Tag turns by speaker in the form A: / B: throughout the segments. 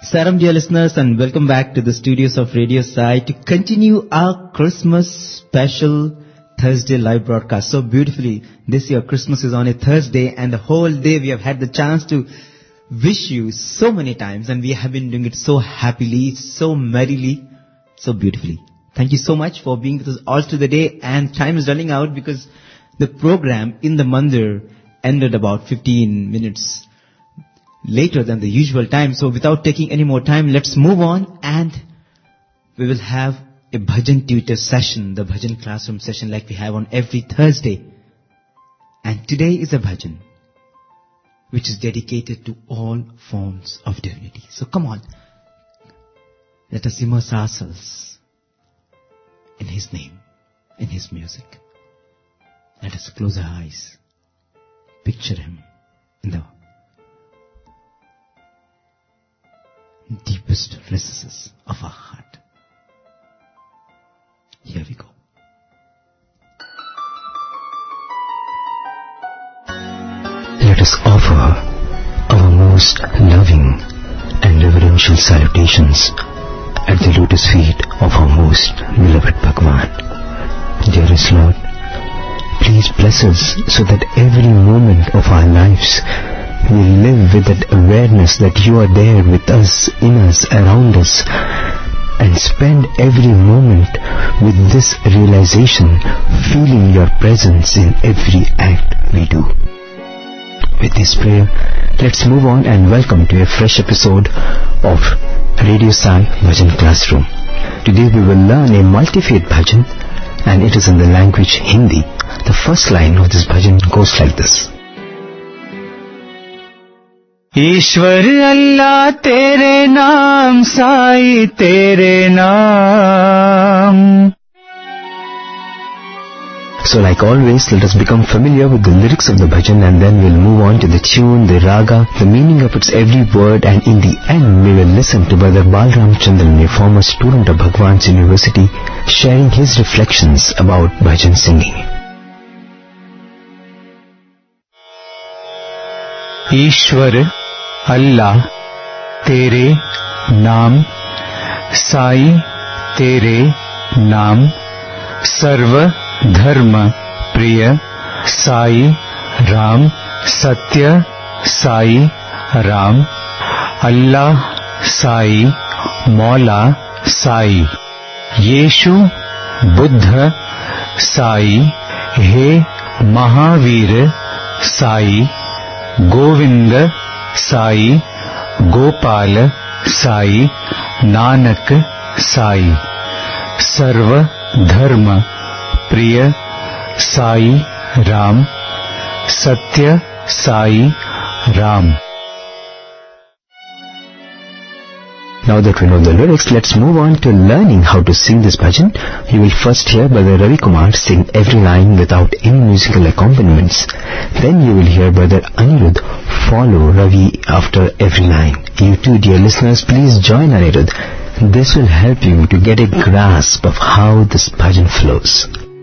A: Salam, dear listeners, and welcome back to the studios of Radio Sai to continue our Christmas special Thursday live broadcast. So beautifully, this year Christmas is on a Thursday, and the whole day we have had the chance to wish you so many times, and we have been doing it so happily, so merrily, so beautifully. Thank you so much for being with us all through the day, and time is running out because the program in the mandir ended about 15 minutes later than the usual time. So without taking any more time, let's move on, and we will have a bhajan tutor session, the bhajan classroom session like we have on every Thursday. And today is a bhajan which is dedicated to all forms of divinity. So come on, let us immerse ourselves in His name, in His music. Let us close our eyes, picture Him in the deepest recesses of our heart. Here we go.
B: Let us offer our most loving and reverential salutations at the lotus feet of our most beloved Bhagwan. Dearest Lord, please bless us so that every moment of our lives we live with that awareness that you are there with us, in us, around us, and spend every moment with this realization, feeling your presence in every act we do. With this prayer, let's move on and welcome to a fresh episode of Radio Sai Bhajan Classroom. Today we will learn a multi-faith bhajan, and it is in the language Hindi. The first line of this bhajan goes like this.
C: ईश्वर अल्लाह तेरे नाम साई तेरे नाम.
B: So like always, let us become familiar with the lyrics of the bhajan, and then we'll move on to the tune, the raga, the meaning of its every word, and in the end we will listen to Brother Balram Chandran, a former student of Bhagwan's University, sharing his reflections about bhajan singing.
C: ईश्वर अल्लाह तेरे नाम साई तेरे नाम. सर्व धर्म प्रिय साई राम. सत्य साई राम. अल्लाह साई मौला साई. यीशु बुद्ध साई. हे महावीर साई. गोविंद साई. गोपाल साई. नानक साई. सर्व धर्म प्रिय साई राम. सत्य Sai Ram.
B: Now that we know the lyrics, let's move on to learning how to sing this bhajan. You will first hear Brother Ravi Kumar sing every line without any musical accompaniments. Then you will hear Brother Anirudh follow Ravi after every line. You too, dear listeners, please join Anirudh. This will help you to get a grasp of how this bhajan flows.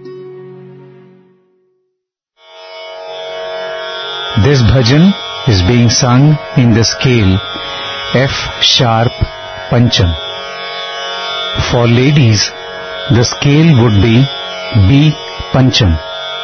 C: This bhajan is being sung in the scale F sharp Pancham. For ladies, the scale would be B Pancham.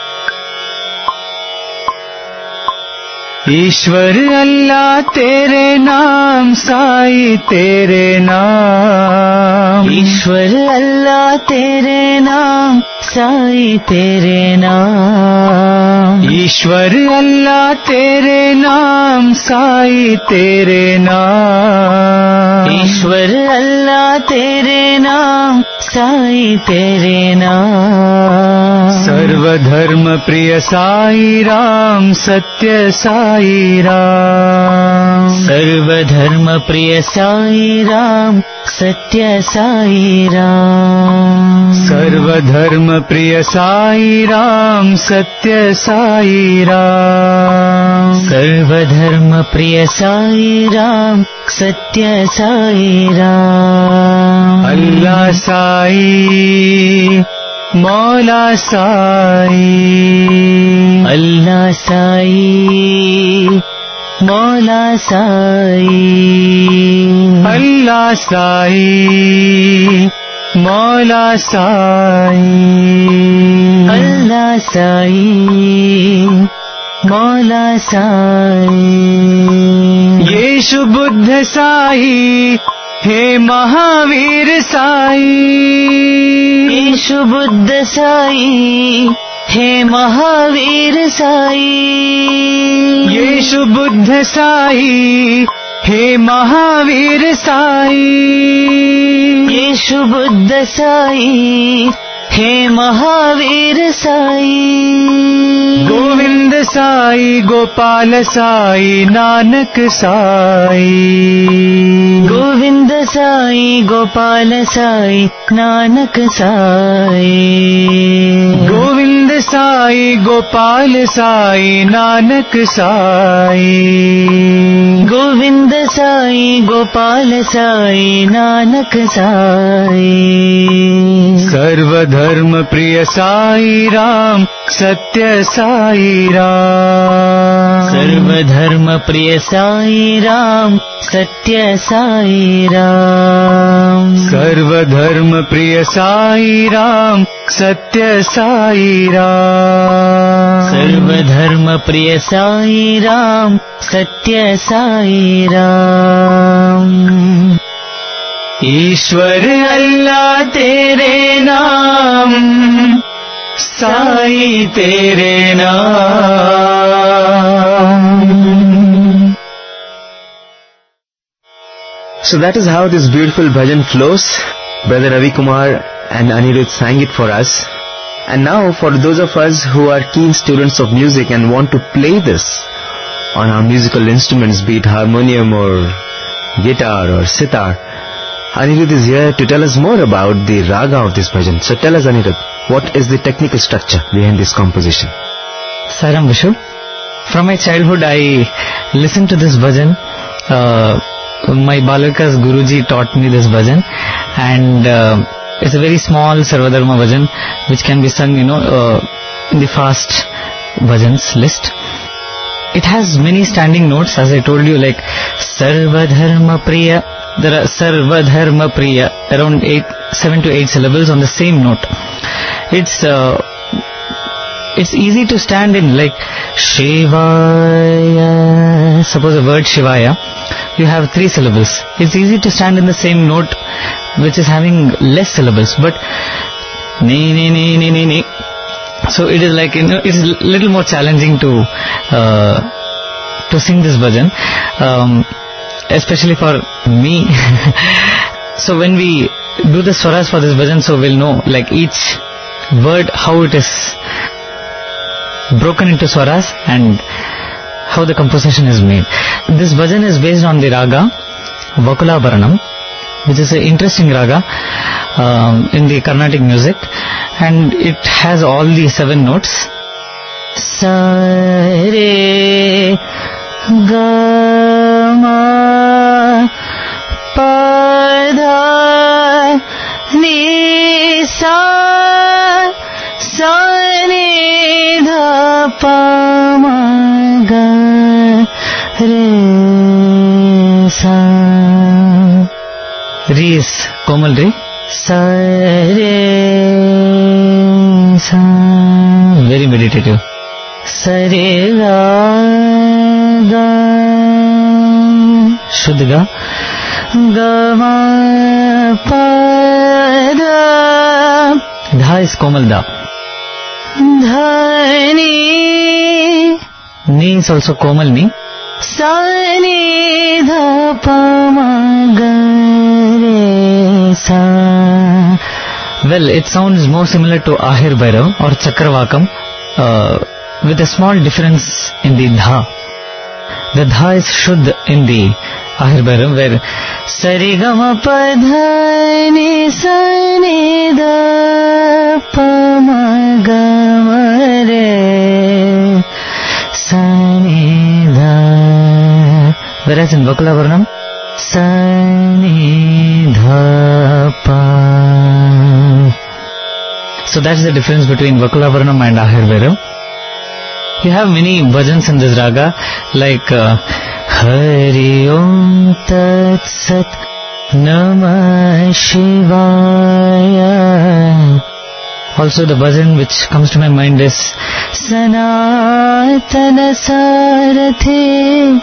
C: ईश्वर अल्लाह तेरे नाम साई तेरे नाम. ईश्वर अल्लाह तेरे नाम साई तेरे नाम. ईश्वर अल्लाह तेरे नाम साई तेरे नाम. ईश्वर अल्लाह तेरे नाम साई तेरे नाम. सर्वधर्म प्रिय साई राम. सत्य साई राम. सर्वधर्म प्रिय साई राम. सत्य साई राम. सर्वधर्म प्रिय साई राम. सत्य साई राम. सर्वधर्म प्रिय साई राम. सत्य साई राम. अल्लाह साई मौला साई. अल्लाह साई मौला Sai. Maula Sai, Maula Sai,
B: Allah Sai, Maula Sai.
C: Yeshu Buddha Sai, He Mahavir Sai,
B: Yeshu Buddha Sai, He Mahavir Sai.
C: Yeshu Buddha Sai, He Mahavir Sai,
B: Yeshu Buddha Sai, He Mahavir Sai.
C: Govind Sai, Gopal Sai, Nanak Sai,
B: Govind Sai, Gopal Sai, Nanak Sai.
C: Govind Sai, Gopal Sai, Nanak Sai,
B: Govind Sai, Gopal Sai, Nanak Sai.
C: Sarva Dharma Priya Sai Ram, Satya Sai Ram,
B: Sarva Dharma Priya Sai Ram, Satya Sai Ram.
C: Sarva Dharma Priya Sai Ram, Satya Sai Ram,
B: Sarva Dharma Priya Sai Ram, Satya Sai Ram.
C: ईश्वर अल्लाह तेरे नाम, साई तेरे नाम.
A: So that is how this beautiful bhajan flows. Brother Ravi Kumar and Anirudh sang it for us. And now for those of us who are keen students of music and want to play this on our musical instruments, be it harmonium or guitar or sitar, Anirudh is here to tell us more about the raga of this bhajan. So tell us, Anirudh, what is the technical structure behind this composition?
D: Saram Vishu. From my childhood I listened to this bhajan. My Balaka's Guruji taught me this bhajan, and it's a very small Sarvadharma bhajan which can be sung, in the fast bhajans list. It has many standing notes, as I told you, like Sarvadharma Priya. There are Sarvadharma Priya, around 7 to 8 syllables on the same note. It's easy to stand in, like Shivaya. Suppose a word Shivaya, you have 3 syllables. It's easy to stand in the same note which is having less syllables, but ne ne ne ne ne ne. So it is like, it's a little more challenging to sing this bhajan, especially for me. So when we do the swaras for this bhajan, so we'll know like each word, how it is broken into swaras and how the composition is made. This bhajan is based on the raga Vakula Bharanam, which is an interesting raga in the Carnatic music, and it has all the 7 notes.
B: Sa re ga ma pa dha ni sa ni dha pa ma ga re sa.
D: Re is Komal Re.
B: Sa re sa.
D: Very meditative.
B: Sa re ga
D: Shuddha Ga.
B: ga ma pa dha.
D: Dha is Komal Da.
B: Dha ni.
D: Ni is also Komal Ni.
B: Sa ni dha pa ma ga re sa.
D: Well, it sounds more similar to Ahir Bhairav or Chakravakam, with a small difference in the dha. The dha is Shuddh in the Ahir Bhairav, where
B: Sa re ga ma pa dha ni sa ni dha pa ma ga ma re sa ni dha.
D: whereas in Vakula Bharanam,
B: sa ni dha pa.
D: so that's the difference between Vakula Bharanam and Ahir Bhairav. You have many bhajans in this raga, like
B: Hari Om Tat Sat
D: Namah Shivaya. Also the bhajan which comes to my mind is Sanatana Sarathe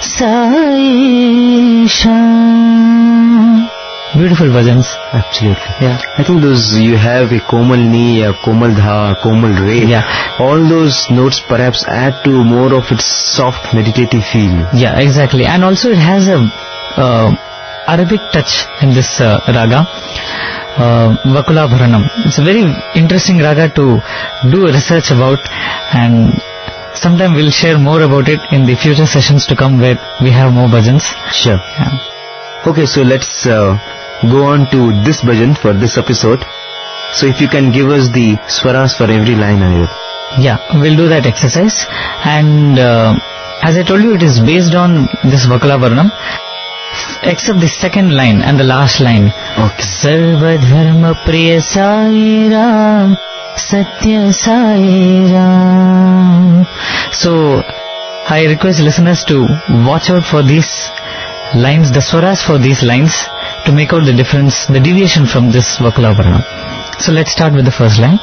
D: Sai Sham. Beautiful bhajans.
B: Absolutely.
D: Yeah.
B: I think those, you have a Komal Ni, a Komal Dha, Komal Re.
D: Yeah.
B: All those notes perhaps add to more of its soft meditative feel.
D: Yeah, exactly. And also it has a Arabic touch in this raga. Vakula Bharanam. It's a very interesting raga to do research about, and sometime we'll share more about it in the future sessions to come where we have more bhajans.
B: Sure.
D: Yeah.
B: Okay, so let's go on to this bhajan for this episode. So if you can give us the swaras for every line, Anirudh.
D: Yeah, we'll do that exercise. And as I told you, it is based on this Vakula Bharanam, except the second line and the last line.
B: Okay.
D: Sarva Dharma Priya Sai Ram Satya Sai Ram. So I request listeners to watch out for these lines, the swaras for these lines, to make out the difference, the deviation from this Vakula Bharanam. So let's start with the first line.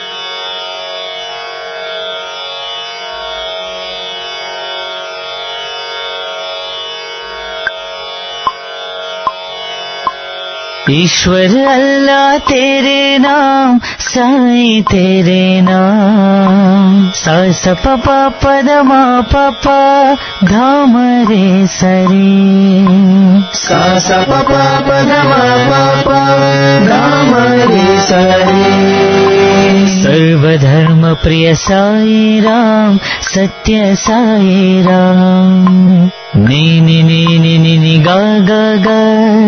D: ईश्वर अल्लाह तेरे नाम साईं तेरे नाम सा स प प प the म प प धाम रे सरे
B: सा सा पा पा पा धा मा पा पा धाम रे सरे
D: सर्वधर्म प्रिय साई राम सत्य साई राम नी नी नी नी नी नी गा गा गा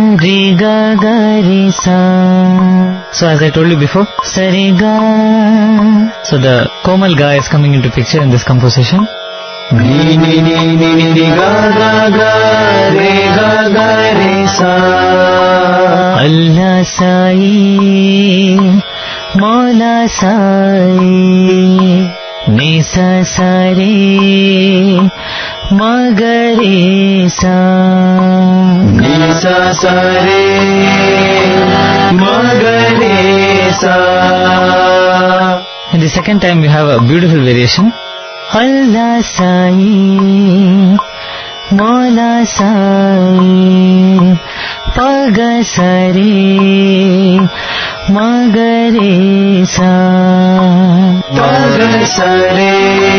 D: रे sa. So as I told you before, sa re ga. So the Komal ga is coming into picture in this composition.
B: Ni ni ni ni ni ni ga ga ga re sa.
D: Allah Sai, Maula Sai, Nisa Sare, Magare Sa.
B: Nisa Sare, Magare Sa.
D: And the second time we have a beautiful variation. Allah Sai, Maula Sai, Paga Sare, Magare Sa.
B: Paga Sare,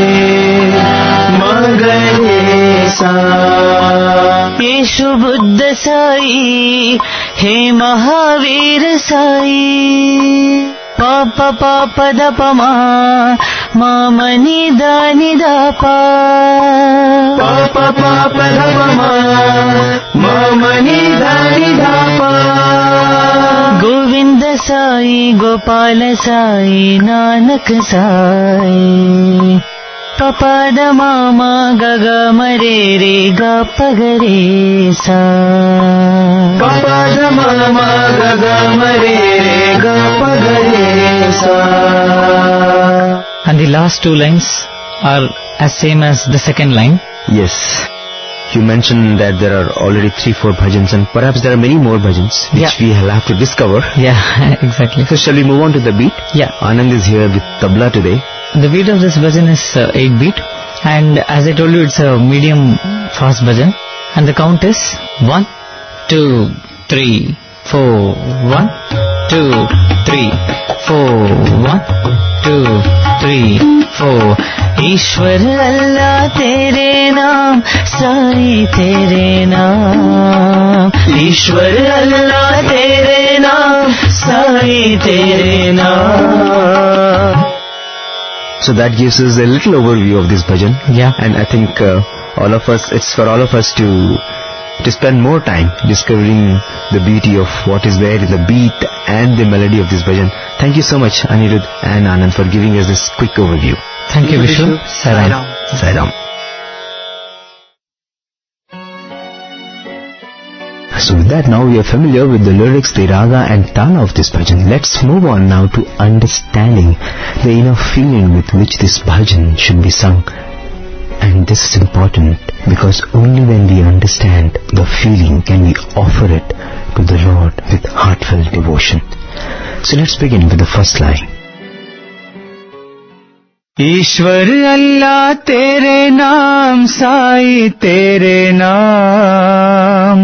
B: Magare Sa.
D: Yeshu Buddha Sai, He Mahavir Sai, Papa Papa Da Pama, Mama Nida Nida Pa.
B: Papa Papa Da Pama, Mama Nida Nida Pa.
D: Govinda Sai, Gopala Sai, Nanak Sai. Papa da mama gaga mare re ga pagare sa.
B: Papa da mama gaga mare re ga pagare sa.
D: And the last two lines are as same as the second line.
B: Yes. You mentioned that there are already 3-4 bhajans, and perhaps there are many more bhajans which we will have to discover.
D: Yeah, exactly.
B: So shall we move on to the beat?
D: Yeah.
B: Anand is here with tabla today.
D: The beat of this bhajan is 8 beat, and as I told you, it's a medium fast bhajan, and the count is 1, 2, 3, 4, 1, 2, 3, 4, 1, 2, 3, 4. ईश्वर अल्लाह तेरे नाम साईं तेरे नाम. ईश्वर अल्लाह तेरे नाम साईं तेरे नाम.
B: So that gives us a little overview of this bhajan.
D: Yeah.
B: And I think it's for all of us to spend more time discovering the beauty of what is there in the beat and the melody of this bhajan. Thank you so much, Anirudh and Anand, for giving us this quick overview.
D: Thank you, Vishnu. Sairam.
B: Sairam. So with that, now we are familiar with the lyrics, the raga and tala of this bhajan. Let's move on now to understanding the inner feeling with which this bhajan should be sung. And this is important because only when we understand the feeling can we offer it to the Lord with heartfelt devotion. So let's begin with the first line.
C: ईश्वर अल्लाह तेरे नाम, साई तेरे नाम.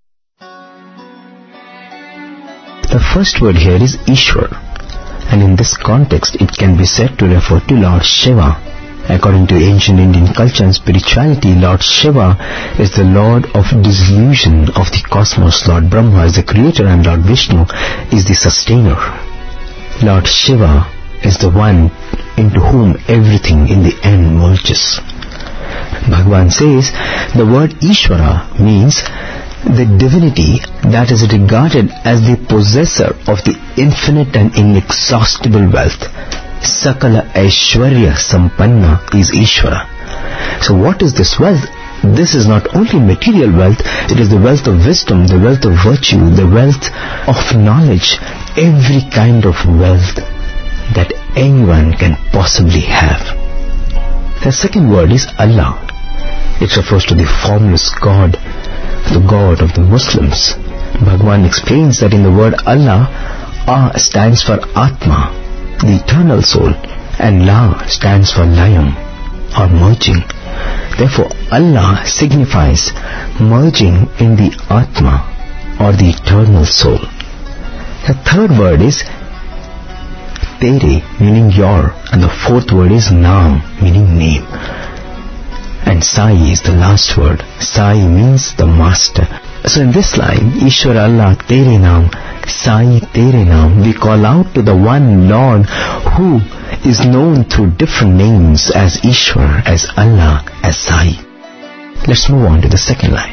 B: The first word here is Ishwar, and in this context it can be said to refer to Lord Shiva. According to ancient Indian culture and spirituality, Lord Shiva is the Lord of dissolution of the cosmos. Lord Brahma is the creator and Lord Vishnu is the sustainer. Lord Shiva is the one into whom everything in the end merges. Bhagavan says the word Ishvara means the divinity that is regarded as the possessor of the infinite and inexhaustible wealth. Sakala Aishwarya Sampanna is Ishvara. So what is this wealth? This is not only material wealth, it is the wealth of wisdom, the wealth of virtue, the wealth of knowledge, every kind of wealth that anyone can possibly have. The second word is Allah. It refers to the formless God, the God of the Muslims. Bhagavan explains that in the word Allah, A stands for Atma, the eternal soul, and La stands for Layam, or merging. Therefore, Allah signifies merging in the Atma, or the eternal soul. The third word is Tere, meaning your, and the fourth word is Naam, meaning name. And Sai is the last word. Sai means the master. So in this line, Ishwar Allah Tere Naam, Sai Tere Naam, we call out to the one Lord who is known through different names as Ishwar, as Allah, as Sai. Let's move on to the second line.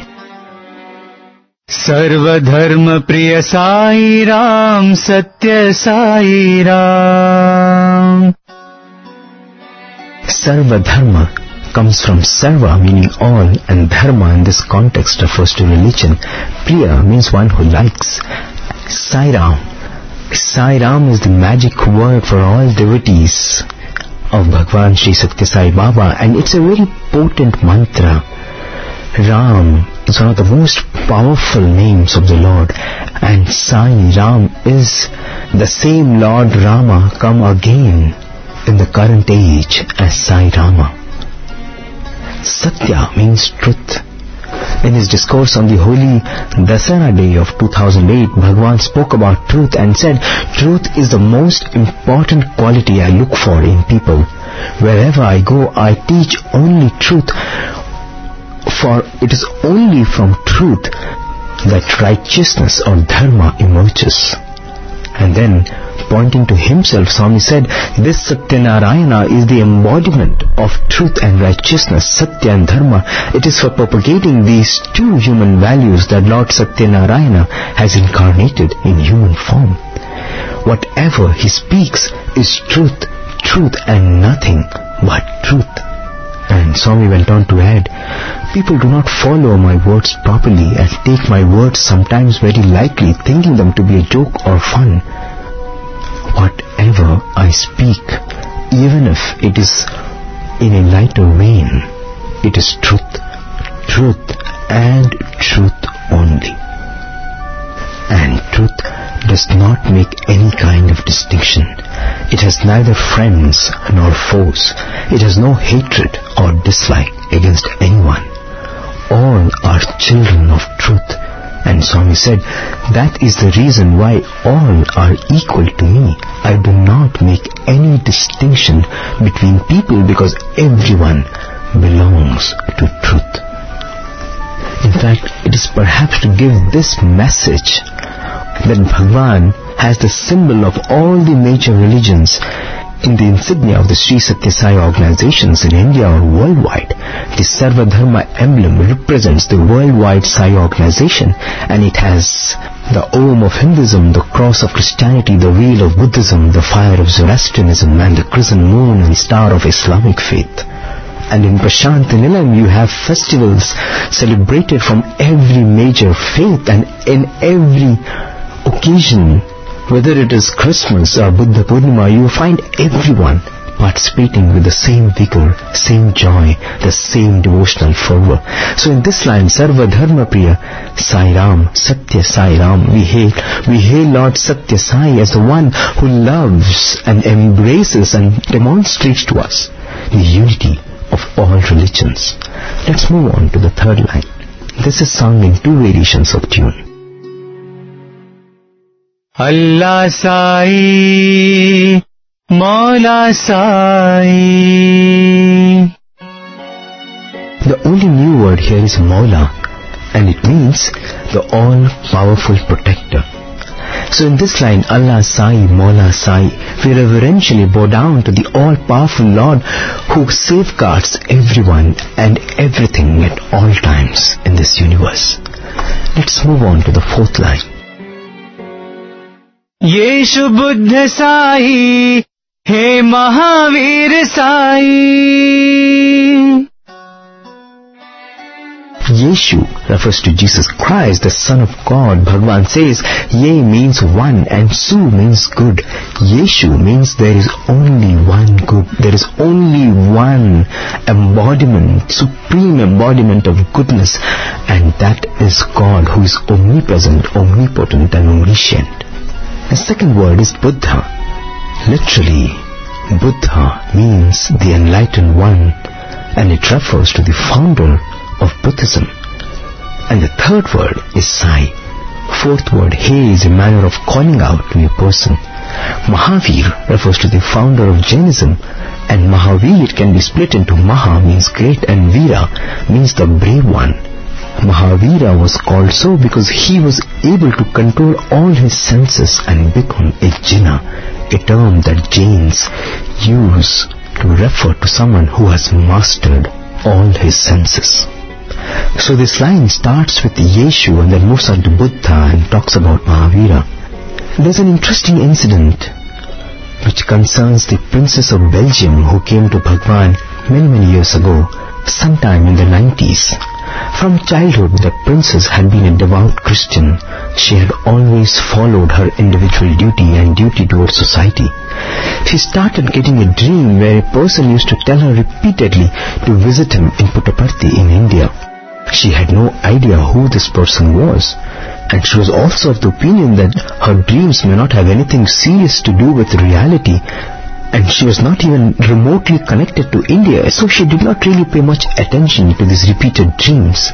C: सर्वधर्म प्रिय साई राम, सत्य Sai Ram.
B: Sarva Dharma comes from Sarva, meaning all, and Dharma in this context refers to religion. Priya means one who likes. Sai Ram. Sai Ram is the magic word for all devotees of Bhagwan Sri Satya Sai Baba, and it's a very potent mantra. Ram is one of the most powerful names of the Lord, and Sai Ram is the same Lord Rama come again in the current age as Sai Rama. Satya means truth. In his discourse on the holy Dasara day of 2008, Bhagavan spoke about truth and said, truth is the most important quality I look for in people. Wherever I go, I teach only truth, for it is only from truth that righteousness or dharma emerges. And then, pointing to himself, Swami said, this Satyanarayana is the embodiment of truth and righteousness, Satya and Dharma. It is for propagating these two human values that Lord Satyanarayana has incarnated in human form. Whatever he speaks is truth, truth and nothing but truth. And Swami went on to add, people do not follow my words properly and take my words sometimes very lightly, thinking them to be a joke or fun. Whatever I speak, even if it is in a lighter vein, it is truth, truth and truth only. And truth does not make any kind of distinction. It has neither friends nor foes. It has no hatred or dislike against anyone. All are children of truth. And Swami said, that is the reason why all are equal to me. I do not make any distinction between people because everyone belongs to truth. In fact, it is perhaps to give this message that Bhagavan has the symbol of all the major religions in the insignia of the Sri Satya Sai organizations in India or worldwide. The Sarva Dharma emblem represents the worldwide Sai organization, and it has the Om of Hinduism, the cross of Christianity, the wheel of Buddhism, the fire of Zoroastrianism, and the crescent moon and star of Islamic faith. And in Prashant Nilayam you have festivals celebrated from every major faith, and in every occasion, whether it is Christmas or Buddha Purnima, you find everyone participating with the same vigor, same joy, the same devotional fervor. So in this line, Sarva Dharma Priya, Sai Ram, Satya Sai Ram, we hail Lord Satya Sai as the one who loves and embraces and demonstrates to us the unity of all religions. Let's move on to the third line. This is sung in two variations of tune.
C: Allah Sai, Maula Sai.
B: The only new word here is Maula, and it means the all-powerful protector. So in this line, Allah Sai, Maula Sai, we reverentially bow down to the all-powerful Lord who safeguards everyone and everything at all times in this universe. Let's move on to the fourth line.
C: Yeshu Buddha Sai, He Mahavir Sai.
B: Yeshu refers to Jesus Christ, the Son of God. Bhagavan says, Ye means one and Su means good. Yeshu means there is only one good. There is only one embodiment, supreme embodiment of goodness, and that is God, who is omnipresent, omnipotent and omniscient. The second word is Buddha. Literally, Buddha means the enlightened one, and it refers to the founder of Buddhism. And the third word is Sai. Fourth word, He, is a manner of calling out to a person. Mahavir refers to the founder of Jainism, and Mahavir can be split into Maha means great and Vira means the brave one. Mahavira was called so because he was able to control all his senses and become a Jina, a term that Jains use to refer to someone who has mastered all his senses. So this line starts with Yeshu and then moves on to Buddha and talks about Mahavira. There's an interesting incident which concerns the Princess of Belgium who came to Bhagwan many years ago, sometime in the 90s. From childhood, the princess had been a devout Christian. She had always followed her individual duty and duty towards society. She started getting a dream where a person used to tell her repeatedly to visit him in Puttaparthi in India. She had no idea who this person was, and she was also of the opinion that her dreams may not have anything serious to do with reality, and she was not even remotely connected to India, so she did not really pay much attention to these repeated dreams.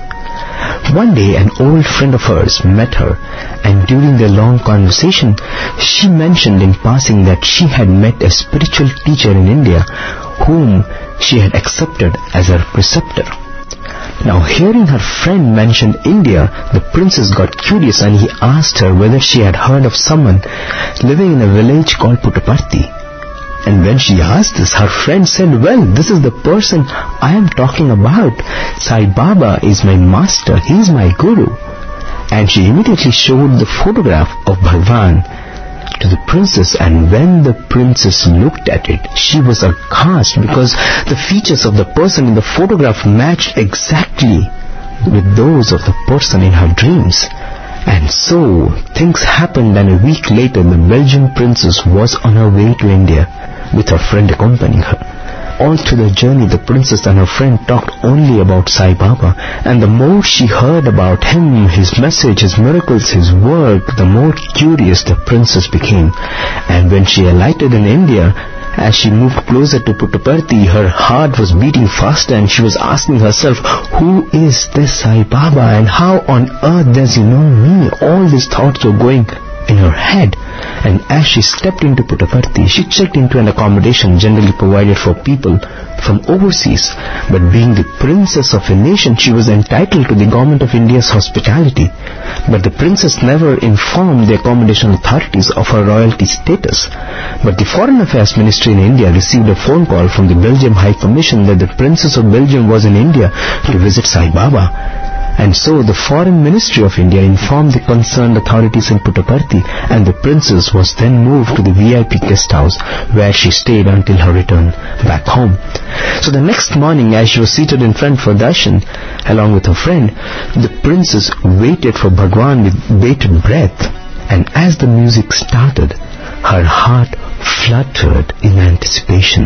B: One day an old friend of hers met her, and during their long conversation she mentioned in passing that she had met a spiritual teacher in India whom she had accepted as her preceptor. Now, hearing her friend mention India, the princess got curious and he asked her whether she had heard of someone living in a village called Puttaparthi. And when she asked this, her friend said, well, this is the person I am talking about. Sai Baba is my master, he is my guru. And she immediately showed the photograph of Bhagwan to the princess, and when the princess looked at it, she was aghast because the features of the person in the photograph matched exactly with those of the person in her dreams. And so things happened, and a week later the Belgian princess was on her way to India with her friend accompanying her. All through the journey, the princess and her friend talked only about Sai Baba, and the more she heard about him, his message, his miracles, his work, the more curious the princess became. And when she alighted in India, as she moved closer to Puttaparthi, her heart was beating faster, and she was asking herself, who is this Sai Baba, and how on earth does he know me? All these thoughts were going in her head. And as she stepped into Puttaparthi, she checked into an accommodation generally provided for people from overseas. But being the princess of a nation, she was entitled to the government of India's hospitality. But the princess never informed the accommodation authorities of her royalty status. But the Foreign Affairs Ministry in India received a phone call from the Belgium High Commission that the Princess of Belgium was in India to visit Sai Baba. And so the Foreign Ministry of India informed the concerned authorities in Puttaparthi, and the princess was then moved to the VIP guest house where she stayed until her return back home. So the next morning, as she was seated in front for darshan along with her friend, the princess waited for Bhagwan with bated breath, and as the music started, her heart fluttered in anticipation.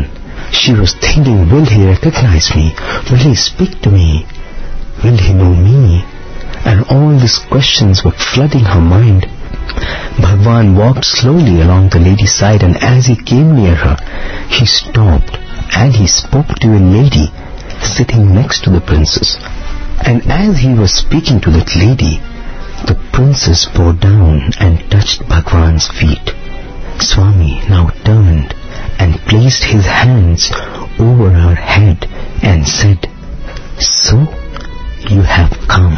B: She was thinking, will he recognize me? Will he speak to me? Will he know me? And all these questions were flooding her mind. Bhagwan walked slowly along the lady's side, and as he came near her, he stopped and he spoke to a lady sitting next to the princess. And as he was speaking to that lady, the princess bowed down and touched Bhagwan's feet. Swami now turned and placed his hands over her head and said, "So you have come."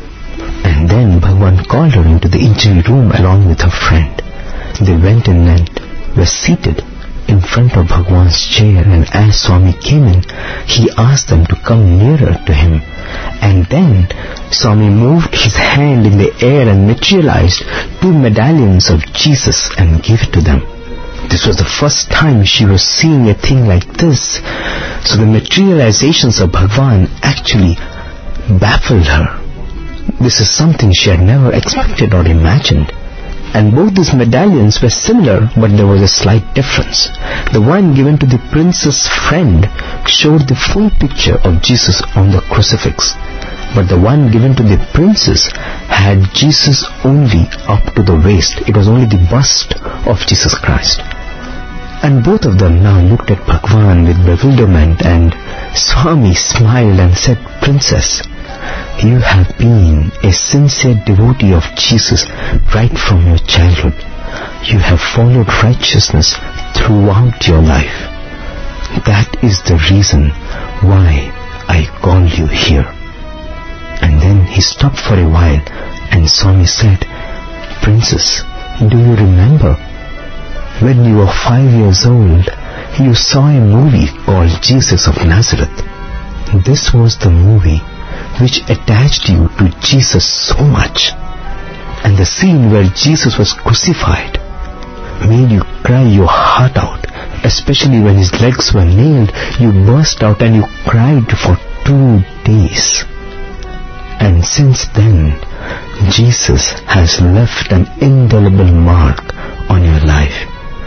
B: And then Bhagwan called her into the injury room along with her friend. They went in and were seated in front of Bhagwan's chair, and as Swami came in, he asked them to come nearer to him. And then Swami moved his hand in the air and materialized 2 medallions of Jesus and gave it to them. This was the first time she was seeing a thing like this. So the materializations of Bhagwan actually baffled her. This is something she had never expected or imagined. And both these medallions were similar, but there was a slight difference. The one given to the prince's friend showed the full picture of Jesus on the crucifix, but the one given to the princess had Jesus only up to the waist. It was only the bust of Jesus Christ. And both of them now looked at Bhagwan with bewilderment, and Swami smiled and said, "Princess, you have been a sincere devotee of Jesus right from your childhood. You have followed righteousness throughout your life. That is the reason why I call you here." And then he stopped for a while, and Swami said, "Princess, do you remember when you were 5 years old, you saw a movie called Jesus of Nazareth? This was the movie which attached you to Jesus so much, and the scene where Jesus was crucified made you cry your heart out, especially when his legs were nailed. You burst out and you cried for 2 days. And since then, Jesus has left an indelible mark on your life."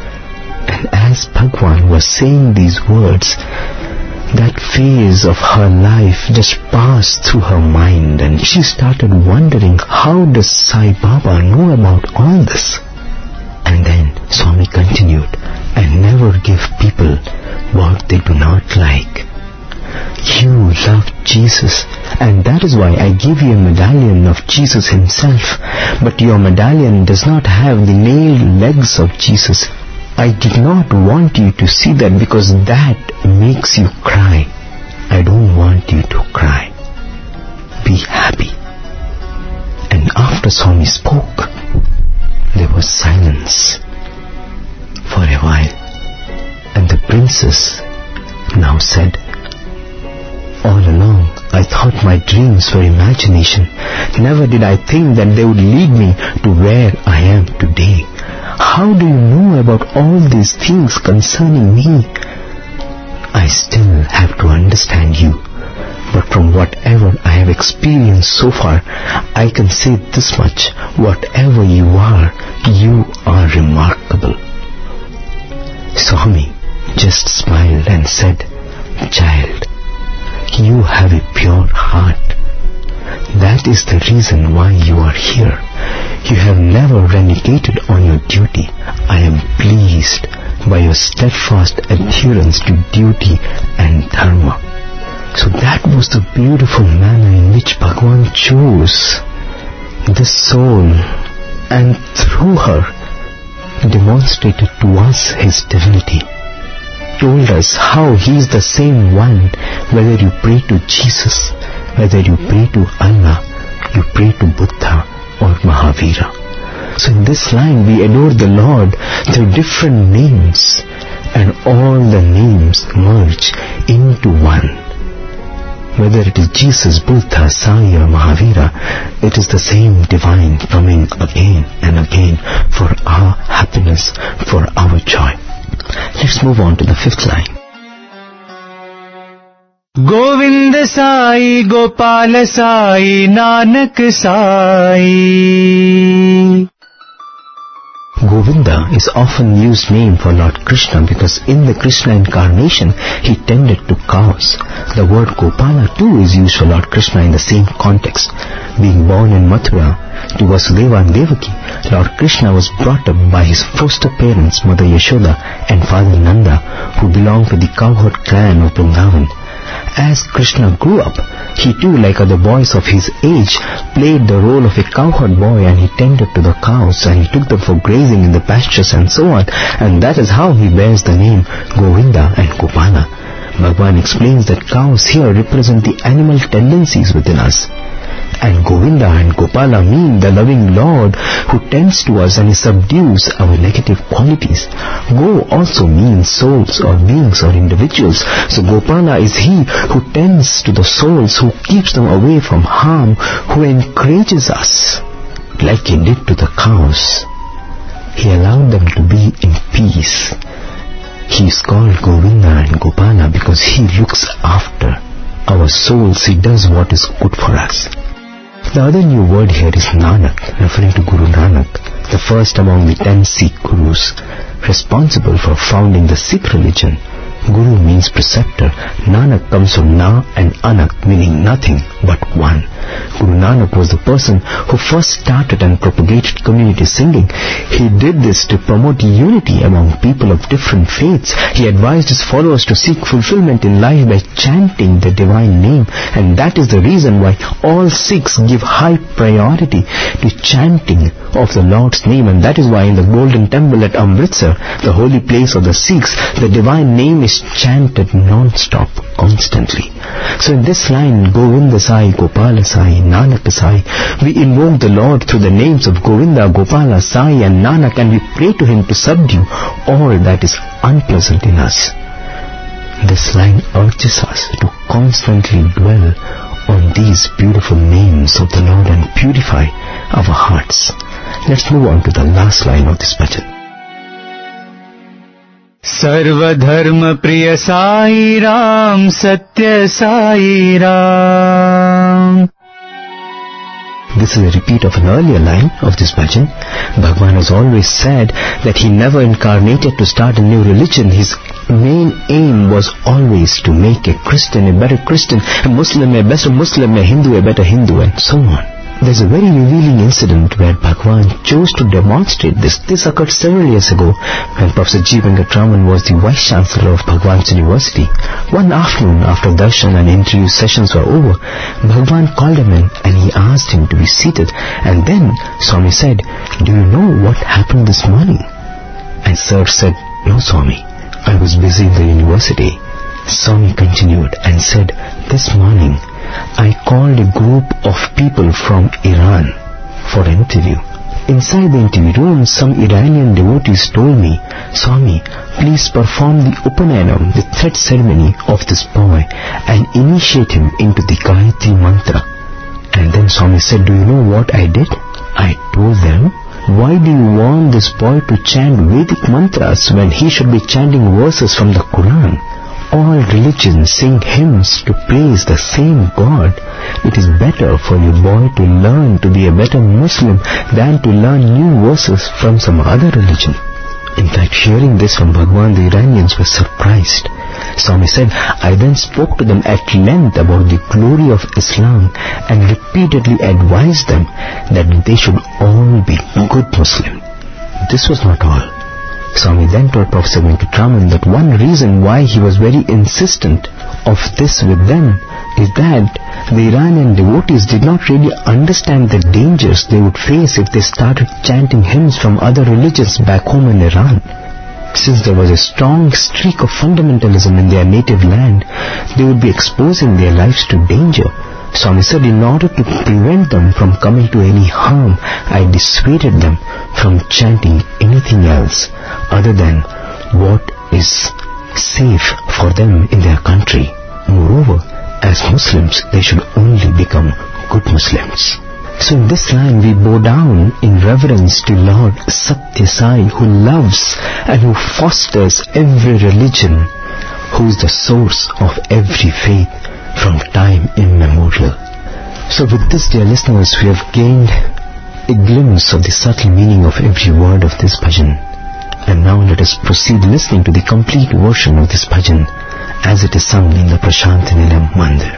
B: And as Bhagwan was saying these words, that phase of her life just passed through her mind, and she started wondering, how does Sai Baba know about all this? And then Swami continued, "And never give people what they do not like. You love Jesus, and that is why I give you a medallion of Jesus himself, but your medallion does not have the nailed legs of Jesus. I did not want you to see that because that makes you cry. I don't want you to cry. Be happy." And after Swami spoke, there was silence for a while. And the princess now said, "All along, I thought my dreams were imagination. Never did I think that they would lead me to where I am today. How do you know about all these things concerning me? I still have to understand you, but from whatever I have experienced so far, I can say this much: whatever you are remarkable." Swami just smiled and said, "Child, you have a pure heart. That is the reason why you are here. You have never renegated on your duty. I am pleased by your steadfast adherence to duty and dharma." So that was the beautiful manner in which Bhagwan chose this soul, and through her demonstrated to us his divinity, told us how he is the same one, whether you pray to Jesus, whether you pray to Allah, you pray to Buddha or Mahavira. So in this line we adore the Lord through different names, and all the names merge into one. Whether it is Jesus, Buddha, Sai or Mahavira, it is the same divine coming again and again for our happiness, for our joy. Let's move on to the 5th line.
C: Govind Sai Gopal Sai Nanak Sai.
B: Govinda is often used name for Lord Krishna because in the Krishna incarnation he tended to cows. The word Gopala too is used for Lord Krishna in the same context. Being born in Mathura to Vasudeva and Devaki, Lord Krishna was brought up by his foster parents Mother Yashoda and Father Nanda, who belonged to the cowherd clan of Vrindavan. As Krishna grew up, he too, like other boys of his age, played the role of a cowherd boy, and he tended to the cows and he took them for grazing in the pastures and so on, and that is how he bears the name Govinda and Gopala. Bhagavan explains that cows here represent the animal tendencies within us. And Govinda and Gopala mean the loving Lord who tends to us and he subdues our negative qualities. Go also means souls or beings or individuals. So Gopala is he who tends to the souls, who keeps them away from harm, who encourages us like he did to the cows. He allowed them to be in peace. He is called Govinda and Gopala because he looks after our souls. He does what is good for us. The other new word here is Nanak, referring to Guru Nanak, the first among the 10 Sikh Gurus, responsible for founding the Sikh religion. Guru means preceptor. Nanak comes from Na and Anak, meaning nothing but one. Guru Nanak was the person who first started and propagated community singing. He did this to promote unity among people of different faiths. He advised his followers to seek fulfillment in life by chanting the divine name, and that is the reason why all Sikhs give high priority to chanting of the Lord's name, and that is why in the Golden Temple at Amritsar, the holy place of the Sikhs, the divine name is chanted non-stop, constantly. So in this line, Govinda Sai, Gopala Sai, Nanak Sai, we invoke the Lord through the names of Govinda, Gopala, Sai and Nanak, and we pray to him to subdue all that is unpleasant in us. This line urges us to constantly dwell on these beautiful names of the Lord and purify our hearts. Let's move on to the last line of this bhajan.
C: Sarva Dharma Priya Sai Ram, Satya Sai Ram.
B: This is a repeat of an earlier line of this bhajan. Bhagavan has always said that he never incarnated to start a new religion. His main aim was always to make a Christian a better Christian, a Muslim a better Muslim, a Hindu a better Hindu, and so on. There's a very revealing incident where Bhagavan chose to demonstrate this. This occurred several years ago when Professor G. Venkatraman was the Vice Chancellor of Bhagwan's University. One afternoon, after darshan and interview sessions were over, Bhagavan called him in and he asked him to be seated. And then Swami said, "Do you know what happened this morning?" And Sir said, "No, Swami, I was busy in the university." Swami continued and said, "This morning, I called a group of people from Iran for an interview. Inside the interview room, some Iranian devotees told me, 'Swami, please perform the Upanayam, the thread ceremony of this boy, and initiate him into the Gayatri Mantra.' And then Swami said, 'Do you know what I did?' I told them, 'Why do you want this boy to chant Vedic mantras when he should be chanting verses from the Quran? All religions sing hymns to praise the same God. It is better for your boy to learn to be a better Muslim than to learn new verses from some other religion.' In fact, hearing this from Bhagavan, the Iranians were surprised. Swami said, I then spoke to them at length about the glory of Islam and repeatedly advised them that they should all be good Muslim. This was not all. Swami then told Professor Venkatraman that one reason why he was very insistent of this with them is that the Iranian devotees did not really understand the dangers they would face if they started chanting hymns from other religions back home in Iran. Since there was a strong streak of fundamentalism in their native land, they would be exposing their lives to danger. Swami said, in order to prevent them from coming to any harm, I dissuaded them from chanting anything else other than what is safe for them in their country. Moreover, as Muslims, they should only become good Muslims. So in this line we bow down in reverence to Lord Satya Sai, who loves and who fosters every religion, who is the source of every faith from time immemorial. So with this, dear listeners, we have gained a glimpse of the subtle meaning of every word of this bhajan. And now let us proceed listening to the complete version of this bhajan as it is sung in the Prashant Nilayam Mandir.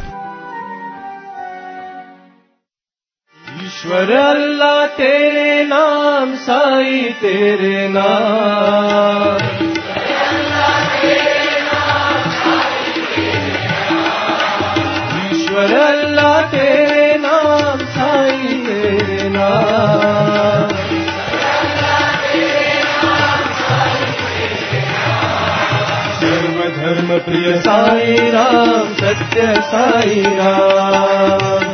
E: ईश्वर अल्लाह तेरे नाम साई तेरे नाम, ईश्वर अल्लाह तेरे नाम साई तेरे नाम, सर्वधर्म प्रिय साई राम सत्य साई राम,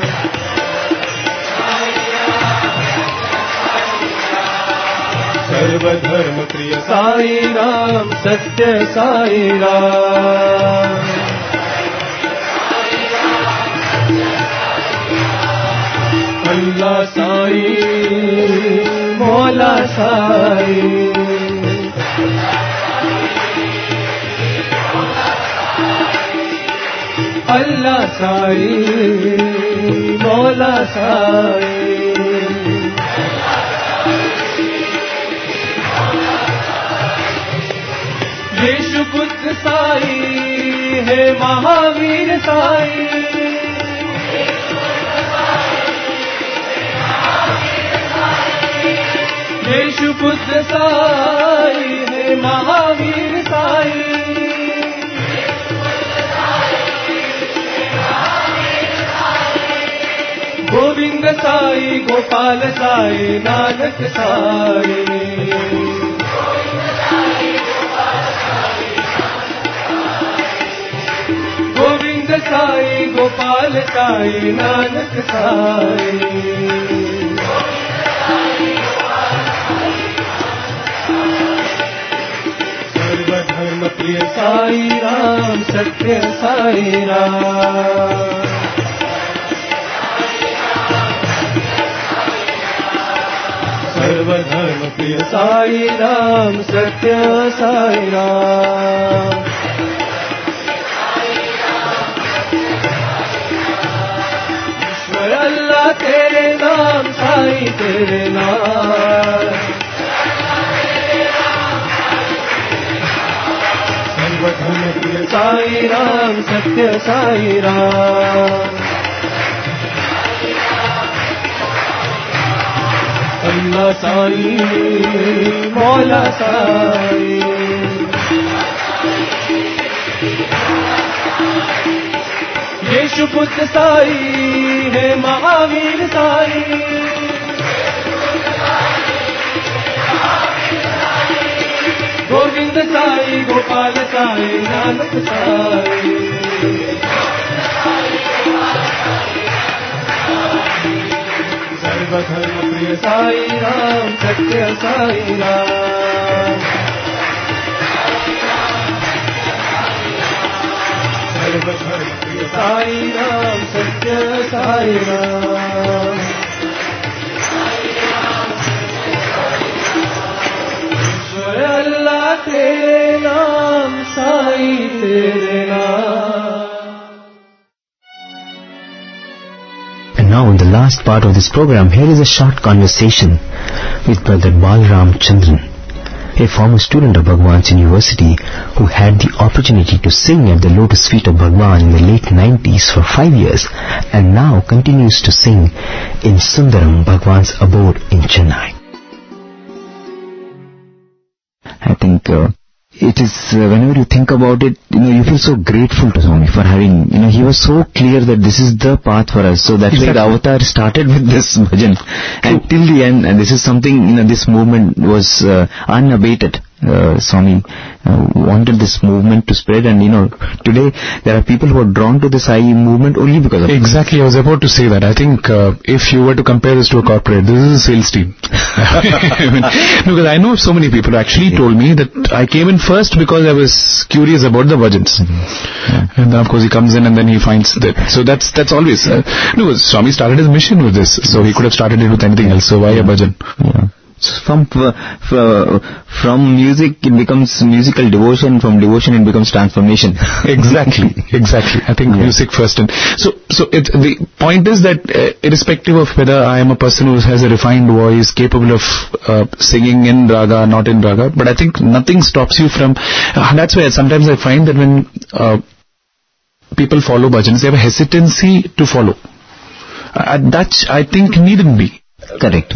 E: सर्वधर्म प्रिय साई राम सत्य साई राम, अल्लाह साई मौला साई, अल्लाह साई मौला साई, यीशु बुद्ध साई है महावीर साई, यीशु बुद्ध साई है महावीर साई, गोविंद साई गोपाल साई नानक साई, गोविंद साई गोपाल साई नानक साई, सर्वधर्म प्रिय साई राम सत्य साई राम, सर्वधर्म प्रिय साई राम सत्य साई राम, ईश्वर अल्लाह तेरे नाम साई तेरे नाम, सर्वधर्म प्रिय साई राम सत्य साई राम, अल्लाह साई मौला साई, यीशु बुद्ध साई है महावीर साई, गोविंद साई गोपाल साई नानक साई, सर्वधर्म प्रिय साई राम सत्य साई राम, सर्वधर्म प्रिय साई राम सत्य साई राम, ईश्वर अल्लाह तेरे नाम साई तेरे नाम.
B: Now in the last part of this program, here is a short conversation with Brother Balram Chandran, a former student of Bhagwan's University who had the opportunity to sing at the lotus feet of Bhagwan in the late 90s for 5 years and now continues to sing in Sundaram, Bhagwan's abode in Chennai. I think it is, whenever you think about it, you feel so grateful to Swami for having, he was so clear that this is the path for us. So that's why the avatar started with this bhajan. And till the end, and this is something, this movement was unabated. Swami wanted this movement to spread, and today there are people who are drawn to the Sai movement only because of
C: Exactly, I was about to say that. I think if you were to compare this to a corporate, this is a sales team. Because I know so many people who actually told me that I came in first because I was curious about the bhajans. And then of course he comes in and then he finds that. So that's always. Swami started his mission with this, so he could have started it with anything else. So why a bhajan?
B: from music it becomes musical devotion, from devotion it becomes transformation.
C: Exactly. I think music first. And so the point is that irrespective of whether I am a person who has a refined voice, capable of singing in raga, not in raga, but I think nothing stops you from. That's why sometimes I find that when people follow bhajans, they have a hesitancy to follow. That I think needn't be.
B: Correct.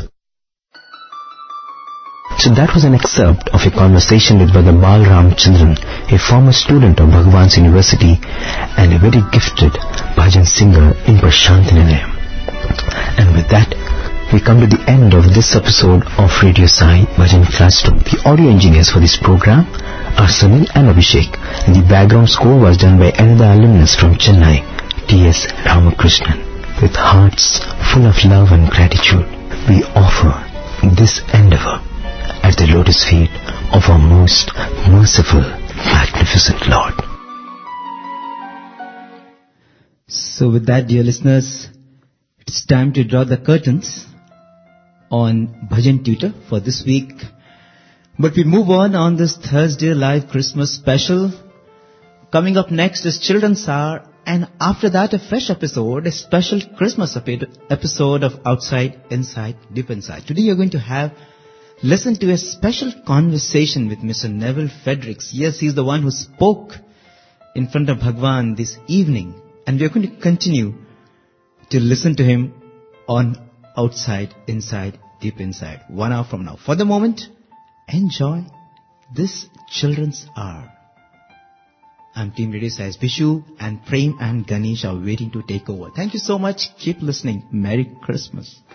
B: So that was an excerpt of a conversation with Brother Bal Ramchandran, a former student of Bhagwan's University and a very gifted bhajan singer in Prashanti. And with that, we come to the end of this episode of Radio Sai Bhajan Classroom. The audio engineers for this program are Sunil and Abhishek, and the background score was done by another alumnus from Chennai, T.S. Ramakrishnan. With hearts full of love and gratitude, we offer this endeavor at the lotus feet of our most merciful, magnificent Lord.
A: So with that, dear listeners, it's time to draw the curtains on Bhajan Tutor for this week. But we move on this Thursday live Christmas special. Coming up next is Children's Hour, and after that a fresh episode, a special Christmas episode of Outside, Inside, Deep Inside. Today you're going to listen to a special conversation with Mr. Neville Fredericks. Yes, he's the one who spoke in front of Bhagwan this evening. And we're going to continue to listen to him on Outside, Inside, Deep Inside, 1 hour from now. For the moment, enjoy this Children's Hour. I'm Team Radio Sai's Vishu, and Prem and Ganesh are waiting to take over. Thank you so much. Keep listening. Merry Christmas.